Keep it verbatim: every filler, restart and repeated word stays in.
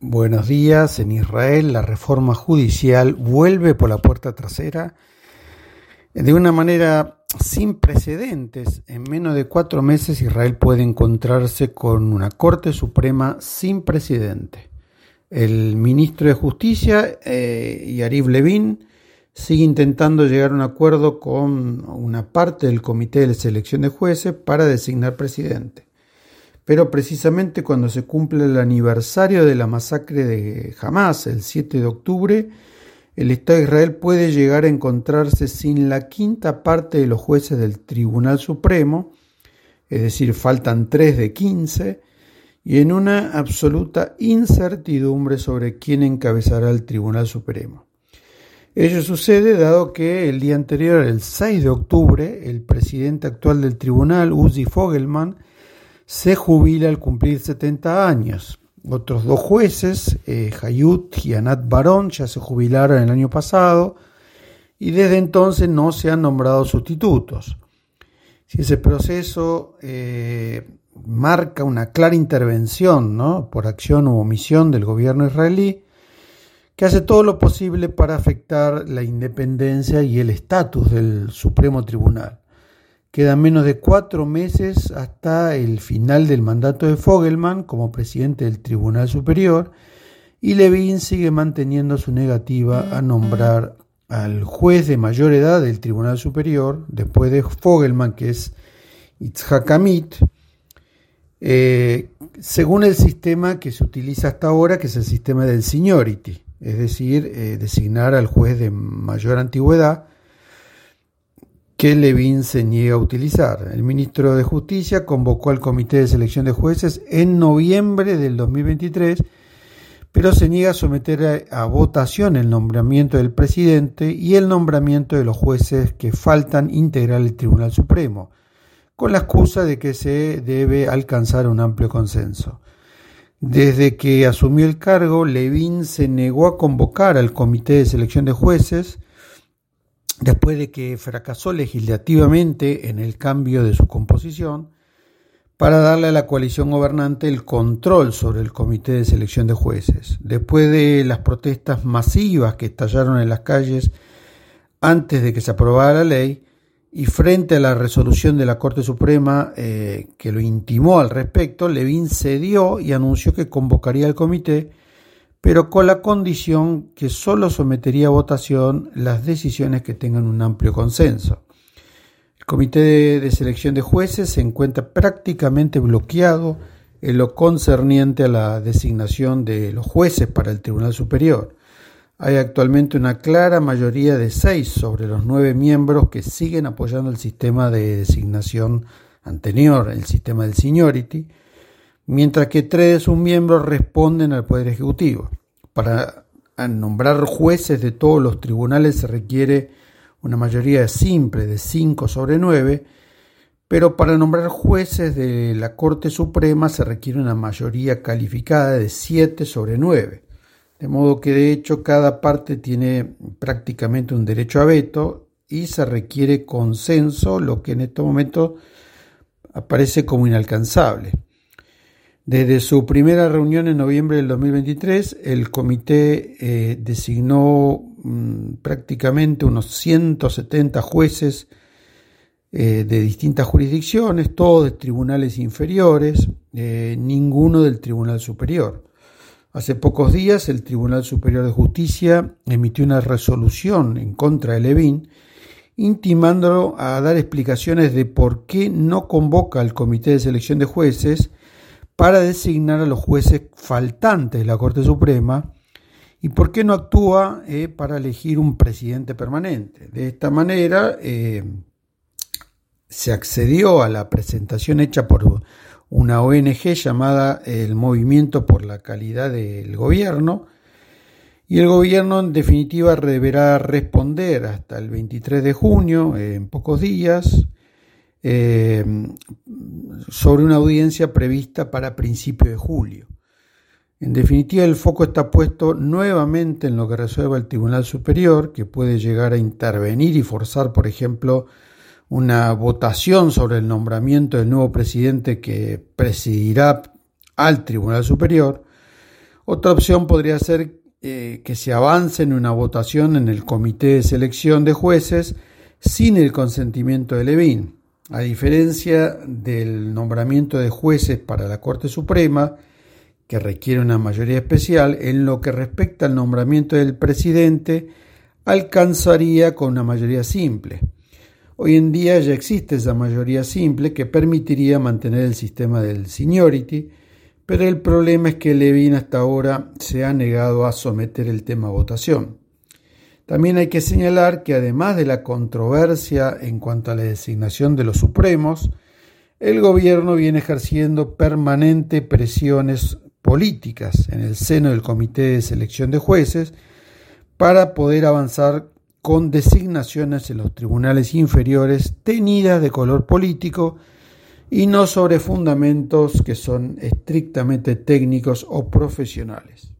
Buenos días. En Israel, la reforma judicial vuelve por la puerta trasera de una manera sin precedentes. En menos de cuatro meses, Israel puede encontrarse con una Corte Suprema sin presidente. El ministro de Justicia, eh, Yariv Levin, sigue intentando llegar a un acuerdo con una parte del Comité de Selección de Jueces para designar presidente. Pero precisamente cuando se cumple el aniversario de la masacre de Hamas, el siete de octubre, el Estado de Israel puede llegar a encontrarse sin la quinta parte de los jueces del Tribunal Supremo, es decir, faltan tres de quince, y en una absoluta incertidumbre sobre quién encabezará el Tribunal Supremo. Ello sucede dado que el día anterior, el seis de octubre, el presidente actual del tribunal, Uzi Fogelman, se jubila al cumplir setenta años. Otros dos jueces, eh, Hayut y Anat Barón, ya se jubilaron el año pasado y desde entonces no se han nombrado sustitutos. Si ese proceso eh, marca una clara intervención, ¿no?, por acción u omisión del gobierno israelí, que hace todo lo posible para afectar la independencia y el estatus del Supremo Tribunal. Quedan menos de cuatro meses hasta el final del mandato de Fogelman como presidente del Tribunal Superior y Levin sigue manteniendo su negativa a nombrar al juez de mayor edad del Tribunal Superior, después de Fogelman, que es Itzhak Amit, eh, según el sistema que se utiliza hasta ahora, que es el sistema del seniority, es decir, eh, designar al juez de mayor antigüedad, que Levin se niega a utilizar. El ministro de Justicia convocó al Comité de Selección de Jueces en noviembre del dos mil veintitrés, pero se niega a someter a, a votación el nombramiento del presidente y el nombramiento de los jueces que faltan integrar el Tribunal Supremo, con la excusa de que se debe alcanzar un amplio consenso. Desde que asumió el cargo, Levin se negó a convocar al Comité de Selección de Jueces, después de que fracasó legislativamente en el cambio de su composición, para darle a la coalición gobernante el control sobre el Comité de Selección de Jueces. Después de las protestas masivas que estallaron en las calles antes de que se aprobara la ley, y frente a la resolución de la Corte Suprema eh, que lo intimó al respecto, Levin cedió y anunció que convocaría al comité, pero con la condición que solo sometería a votación las decisiones que tengan un amplio consenso. El Comité de, de Selección de Jueces se encuentra prácticamente bloqueado en lo concerniente a la designación de los jueces para el Tribunal Superior. Hay actualmente una clara mayoría de seis sobre los nueve miembros que siguen apoyando el sistema de designación anterior, el sistema del seniority, mientras que tres de sus miembros responden al Poder Ejecutivo. Para nombrar jueces de todos los tribunales se requiere una mayoría simple de cinco sobre nueve, pero para nombrar jueces de la Corte Suprema se requiere una mayoría calificada de siete sobre nueve. De modo que de hecho cada parte tiene prácticamente un derecho a veto y se requiere consenso, lo que en este momento aparece como inalcanzable. Desde su primera reunión en noviembre del dos mil veintitrés, el comité eh, designó mmm, prácticamente unos ciento setenta jueces eh, de distintas jurisdicciones, todos de tribunales inferiores, eh, ninguno del Tribunal Superior. Hace pocos días el Tribunal Superior de Justicia emitió una resolución en contra de Levin, intimándolo a dar explicaciones de por qué no convoca al Comité de Selección de Jueces para designar a los jueces faltantes de la Corte Suprema y por qué no actúa eh, para elegir un presidente permanente. De esta manera eh, se accedió a la presentación hecha por una O N G llamada el Movimiento por la Calidad del Gobierno, y el gobierno en definitiva deberá responder hasta el veintitrés de junio, eh, en pocos días, eh, sobre una audiencia prevista para principios de julio. En definitiva, el foco está puesto nuevamente en lo que resuelva el Tribunal Superior, que puede llegar a intervenir y forzar, por ejemplo, una votación sobre el nombramiento del nuevo presidente que presidirá al Tribunal Superior, Otra opción podría ser eh, que se avance en una votación en el comité de selección de jueces sin el consentimiento de Levin. A diferencia del nombramiento de jueces para la Corte Suprema, que requiere una mayoría especial, en lo que respecta al nombramiento del presidente, alcanzaría con una mayoría simple. Hoy en día ya existe esa mayoría simple que permitiría mantener el sistema del seniority, pero el problema es que Levin hasta ahora se ha negado a someter el tema a votación. También hay que señalar que además de la controversia en cuanto a la designación de los supremos, el gobierno viene ejerciendo permanentes presiones políticas en el seno del Comité de Selección de Jueces para poder avanzar con designaciones en los tribunales inferiores teñidas de color político y no sobre fundamentos que son estrictamente técnicos o profesionales.